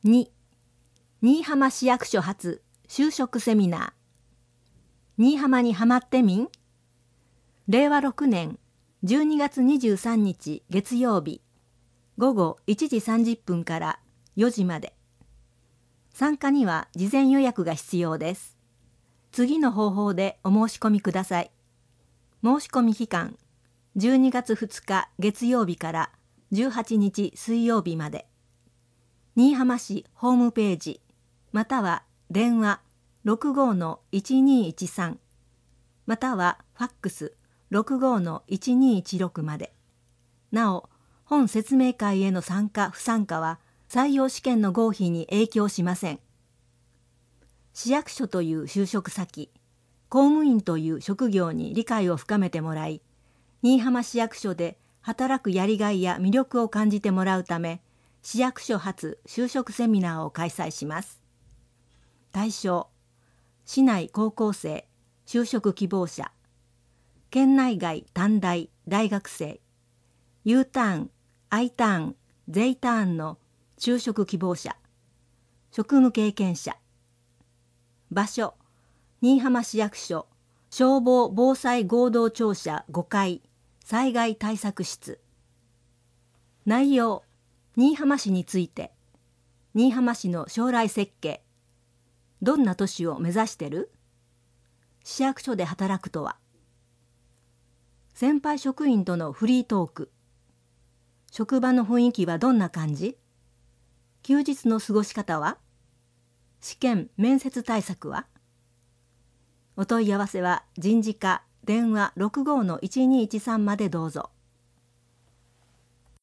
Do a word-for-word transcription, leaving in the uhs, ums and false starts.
に、新居浜市役所発就職セミナー。新居浜にハマってみん？れいわろくねんじゅうにがつにじゅうさんにち月曜日、ごごいちじさんじゅっぷんからよじまで。参加には事前予約が必要です。次の方法でお申し込みください。申し込み期間、じゅうにがつふつか月曜日からじゅうはちにち水曜日まで。新居浜市ホームページ、または電話 ろくごのいちにいちさん、またはファックス ろくごのいちにいちろく まで。なお、本説明会への参加不参加は採用試験の合否に影響しません。市役所という就職先、公務員という職業に理解を深めてもらい、新居浜市役所で働くやりがいや魅力を感じてもらうため、市役所発就職セミナーを開催します。対象、市内高校生、就職希望者、県内外短大、大学生、U ターン、I ターン、J ターンの就職希望者、職務経験者。場所、新居浜市役所、消防防災合同庁舎ごかい、災害対策室。内容、新居浜市について、新居浜市の将来設計、どんな都市を目指してる？市役所で働くとは？先輩職員とのフリートーク、職場の雰囲気はどんな感じ？休日の過ごし方は？試験・面接対策は？お問い合わせは人事課電話 ろくごのいちにいちさん までどうぞ。